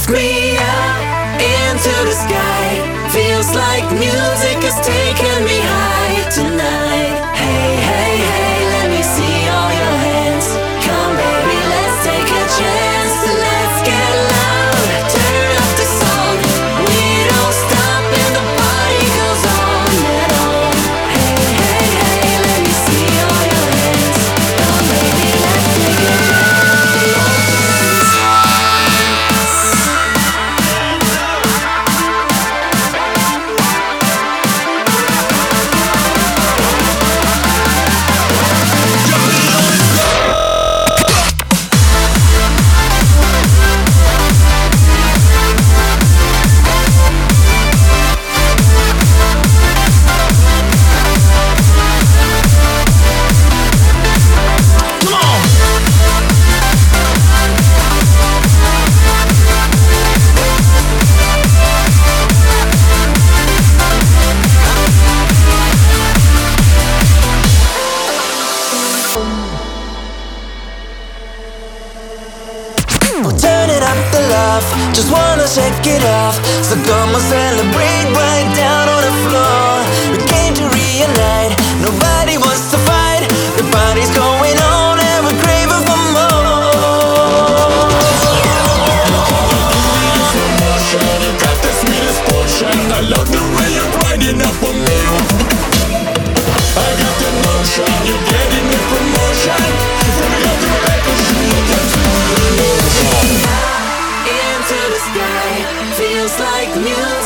me up into the sky. Feels like music is taking me high tonight. Hey, hey, hey, let me see all your hands. Come baby, let's take a chance. Let's get loud, turn up the song. We don't stop and the party goes on and on. Hey, hey, hey, let me see all your hands. Come baby, let's take a chance. Turning up the love, just wanna shake it off. So come on, celebrate right down on the floor. We came to reunite, nobody wants to fight. The party's going on and we're craving for more. You got the sweetest portion. I love the way you're grinding up on me. I got the motion, you're getting the promotion. From the up to the back of you, that's Into the sky, feels like music.